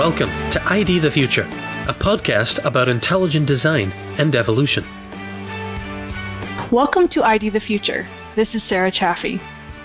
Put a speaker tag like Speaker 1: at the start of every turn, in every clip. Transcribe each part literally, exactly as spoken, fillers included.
Speaker 1: Welcome to I D the Future, a podcast about intelligent design and evolution.
Speaker 2: Welcome to I D the Future. This is Sarah Chaffee.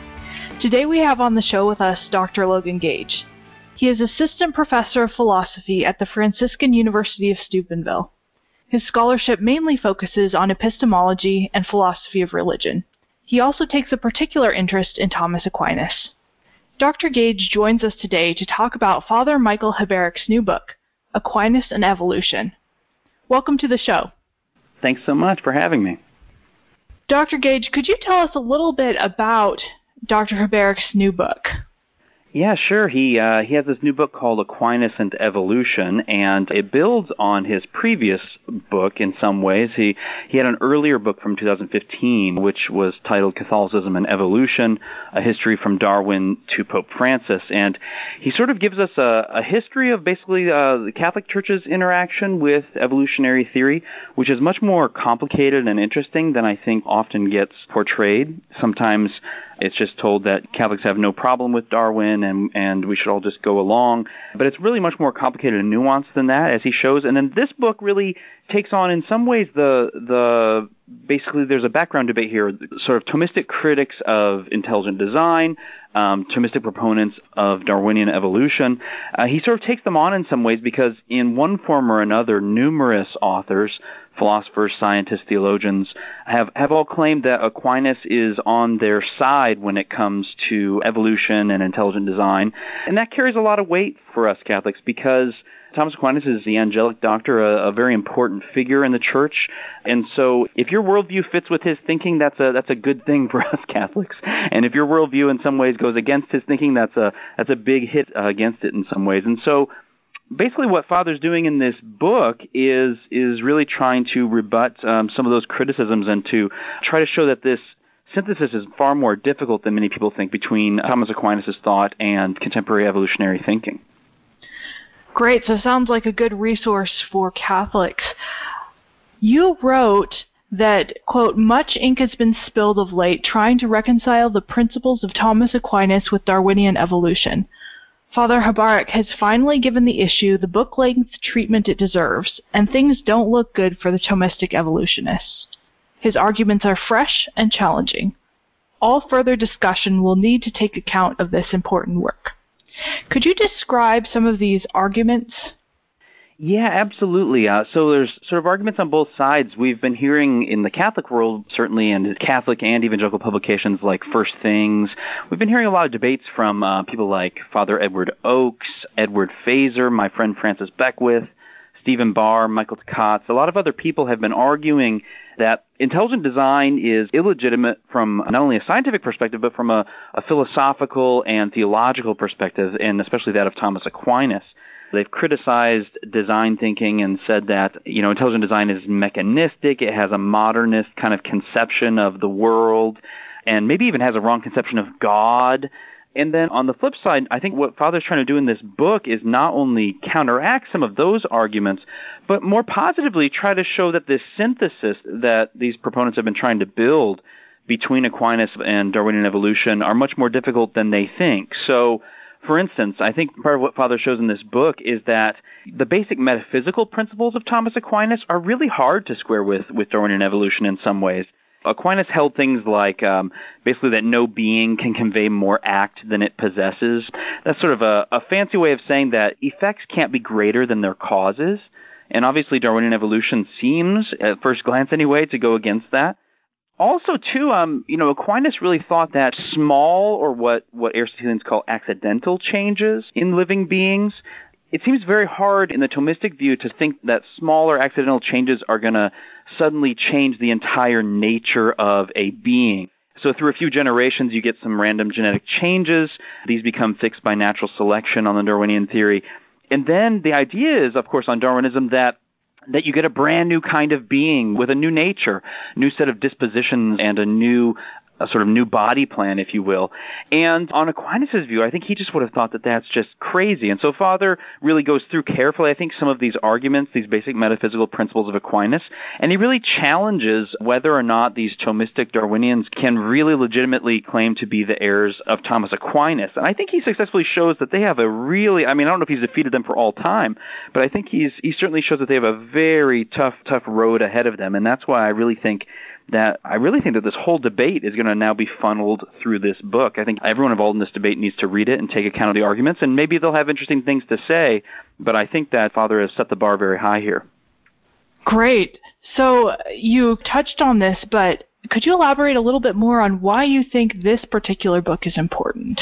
Speaker 2: Today we have on the show with us Doctor Logan Gage. He is Assistant Professor of Philosophy at the Franciscan University of Steubenville. His scholarship mainly focuses on epistemology and philosophy of religion. He also takes a particular interest in Thomas Aquinas. Doctor Gage joins us today to talk about Father Michael Heberick's new book, Aquinas and Evolution. Welcome to the show.
Speaker 3: Thanks so much for having me.
Speaker 2: Doctor Gage, could you tell us a little bit about Doctor Heberick's new book?
Speaker 3: Yeah, sure. He uh, he has this new book called Aquinas and Evolution, and it builds on his previous book in some ways. He he had an earlier book from two thousand fifteen, which was titled Catholicism and Evolution, A History from Darwin to Pope Francis. And he sort of gives us a, a history of basically uh, the Catholic Church's interaction with evolutionary theory, which is much more complicated and interesting than I think often gets portrayed. Sometimes it's just told that Catholics have no problem with Darwin and, and we should all just go along. But it's really much more complicated and nuanced than that, as he shows. And then this book really takes on, in some ways, the the basically there's a background debate here, sort of Thomistic critics of intelligent design, um, Thomistic proponents of Darwinian evolution. Uh, he sort of takes them on in some ways because in one form or another, numerous authors, philosophers, scientists, theologians, have, have all claimed that Aquinas is on their side when it comes to evolution and intelligent design. And that carries a lot of weight for us Catholics because Thomas Aquinas is the angelic doctor, a, a very important figure in the Church. And so if your worldview fits with his thinking, that's a that's a good thing for us Catholics. And if your worldview in some ways goes against his thinking, that's a that's a big hit uh, against it in some ways. And so basically what Father's doing in this book is is really trying to rebut um, some of those criticisms and to try to show that this synthesis is far more difficult than many people think between Thomas Aquinas' thought and contemporary evolutionary thinking.
Speaker 2: Great. So it sounds like a good resource for Catholics. You wrote that, quote, much ink has been spilled of late trying to reconcile the principles of Thomas Aquinas with Darwinian evolution. Father Heberick has finally given the issue the book-length treatment it deserves, and things don't look good for the Thomistic evolutionists. His arguments are fresh and challenging. All further discussion will need to take account of this important work. Could you describe some of these arguments?
Speaker 3: Yeah, absolutely. Uh, so there's sort of arguments on both sides. We've been hearing in the Catholic world, certainly in Catholic and evangelical publications like First Things, we've been hearing a lot of debates from uh, people like Father Edward Oakes, Edward Fazer, my friend Francis Beckwith, Stephen Barr, Michael Tkatz. A lot of other people have been arguing that intelligent design is illegitimate from not only a scientific perspective, but from a, a philosophical and theological perspective, and especially that of Thomas Aquinas. They've criticized design thinking and said that, you know, intelligent design is mechanistic, it has a modernist kind of conception of the world, and maybe even has a wrong conception of God. And then on the flip side, I think what Father's trying to do in this book is not only counteract some of those arguments, but more positively try to show that this synthesis that these proponents have been trying to build between Aquinas and Darwinian evolution are much more difficult than they think. So, for instance, I think part of what Father shows in this book is that the basic metaphysical principles of Thomas Aquinas are really hard to square with, with Darwinian evolution in some ways. Aquinas held things like um, basically that no being can convey more act than it possesses. That's sort of a, a fancy way of saying that effects can't be greater than their causes. And obviously Darwinian evolution seems, at first glance anyway, to go against that. Also, too, um, you know, Aquinas really thought that small, or what, what Aristotelians call accidental changes in living beings, it seems very hard in the Thomistic view to think that small or accidental changes are going to suddenly change the entire nature of a being. So through a few generations, you get some random genetic changes. These become fixed by natural selection on the Darwinian theory. And then the idea is, of course, on Darwinism that that you get a brand new kind of being with a new nature, new set of dispositions, and a new a sort of new body plan, if you will. And on Aquinas' view, I think he just would have thought that that's just crazy. And so Father really goes through carefully, I think, some of these arguments, these basic metaphysical principles of Aquinas, and he really challenges whether or not these Thomistic Darwinians can really legitimately claim to be the heirs of Thomas Aquinas. And I think he successfully shows that they have a really, I mean, I don't know if he's defeated them for all time, but I think he's he certainly shows that they have a very tough, tough road ahead of them. And that's why I really think that I really think that this whole debate is going to now be funneled through this book. I think everyone involved in this debate needs to read it and take account of the arguments, and maybe they'll have interesting things to say, but I think that Father has set the bar very high here.
Speaker 2: Great. So you touched on this, but could you elaborate a little bit more on why you think this particular book is important?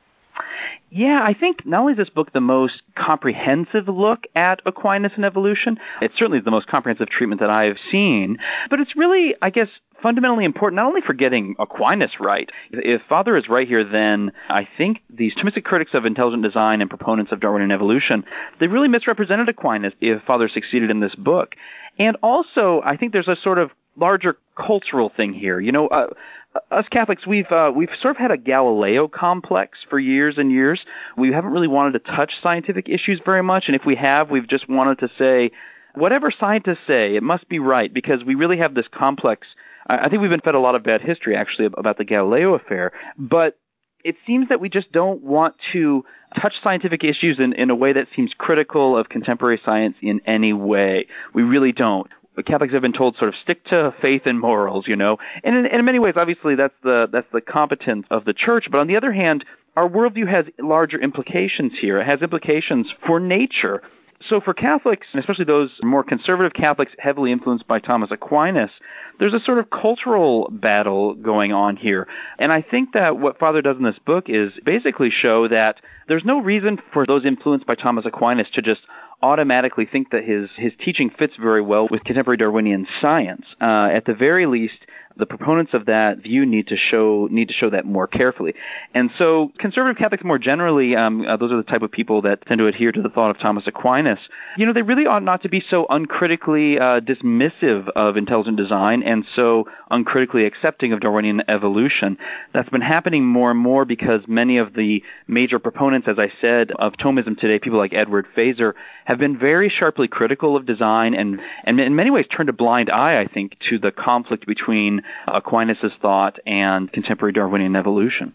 Speaker 3: Yeah, I think not only is this book the most comprehensive look at Aquinas and evolution, it's certainly the most comprehensive treatment that I have seen, but it's really, I guess, fundamentally important not only for getting Aquinas right. If Father is right here, then I think these Thomistic critics of intelligent design and proponents of Darwinian evolution, they really misrepresented Aquinas if Father succeeded in this book. And also, I think there's a sort of larger cultural thing here. You know, uh, us Catholics, we've uh, we've sort of had a Galileo complex for years and years. We haven't really wanted to touch scientific issues very much, and if we have, we've just wanted to say, whatever scientists say, it must be right, because we really have this complex. I think we've been fed a lot of bad history, actually, about the Galileo affair, but it seems that we just don't want to touch scientific issues in, in a way that seems critical of contemporary science in any way. We really don't. Catholics have been told sort of stick to faith and morals, you know. And in, in many ways, obviously, that's the that's the competence of the church. But on the other hand, our worldview has larger implications here. It has implications for nature. So for Catholics, and especially those more conservative Catholics heavily influenced by Thomas Aquinas, there's a sort of cultural battle going on here. And I think that what Father does in this book is basically show that there's no reason for those influenced by Thomas Aquinas to just automatically think that his, his teaching fits very well with contemporary Darwinian science. Uh, at the very least, the proponents of that view need to show need to show that more carefully. And so conservative Catholics more generally, um, uh, those are the type of people that tend to adhere to the thought of Thomas Aquinas. You know, they really ought not to be so uncritically uh, dismissive of intelligent design and so uncritically accepting of Darwinian evolution. That's been happening more and more because many of the major proponents, as I said, of Thomism today, people like Edward Feser, have been very sharply critical of design and, and in many ways turned a blind eye, I think, to the conflict between Aquinas' thought and contemporary Darwinian evolution.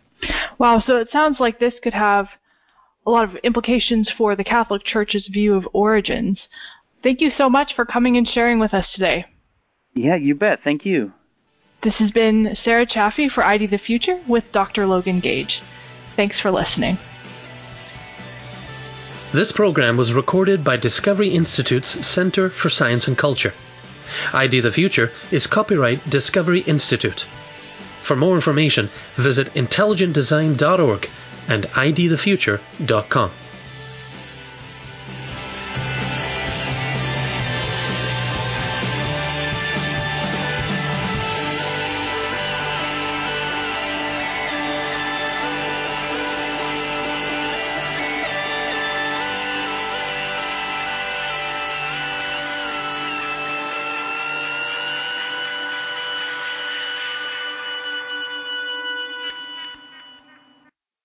Speaker 2: Wow, so it sounds like this could have a lot of implications for the Catholic Church's view of origins. Thank you so much for coming and sharing with us today.
Speaker 3: Yeah, you bet. Thank you.
Speaker 2: This has been Sarah Chaffee for I D the Future with Doctor Logan Gage. Thanks for listening.
Speaker 1: This program was recorded by Discovery Institute's Center for Science and Culture. I D the Future is copyright Discovery Institute. For more information, visit intelligent design dot org and I D the future dot com.